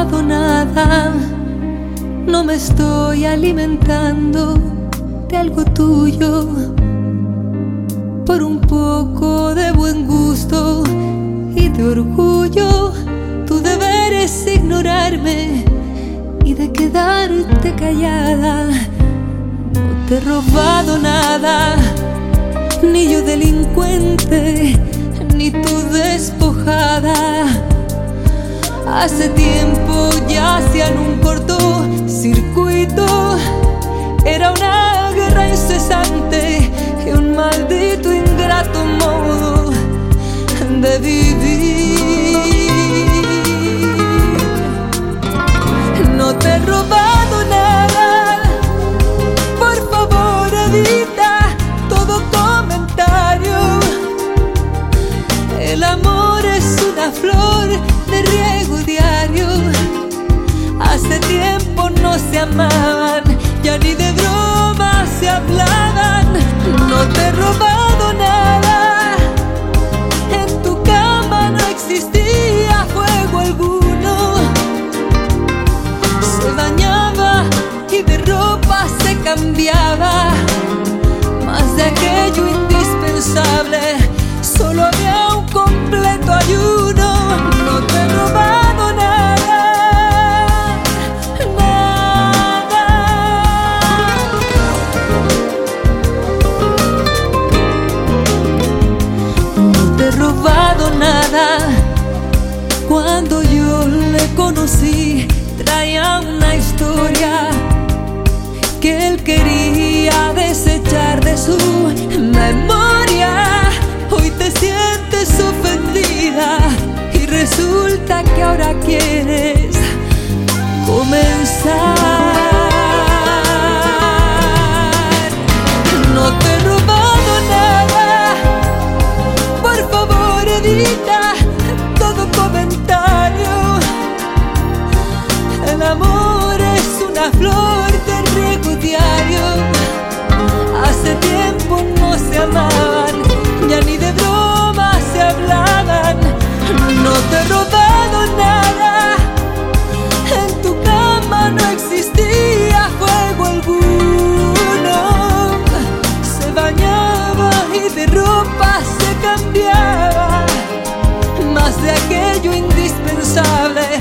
robado nada, no me estoy alimentando de algo tuyo. Por un poco de buen gusto y de orgullo, tú deberes ignorarme y de quedarte callada. No te he robado nada, ni yo delincuente, ni tú despojada. Hace tiempo ya hacían un cortocircuito, era una guerra incesante y un maldito ingrato modo de vivir. No te he robado nada, por favor evita todo comentario. El amor es una flor de riego diario. Hace tiempo no se amaban, ya ni de broma se hablaban. No te he robado nada, en tu cama no existía fuego alguno. Se bañaba y de ropa se cambiaba, más de aquello indispensable solo había un completo ayuno. No te he robado nada, nada. No te he robado nada. Cuando yo le conocí traía una historia que él quería desechar de su memoria. Hoy te sientes ofendida y resulta que ahora quieres comenzar. No te he robado nada, por favor evita todo comentario. El amor es una flor de riego diario. Hace tiempo no se amaban, ya ni de broma se hablaban. No te he robado nada, en tu cama no existía fuego alguno. Se bañaba y de ropa se cambiaba, más de aquello indispensable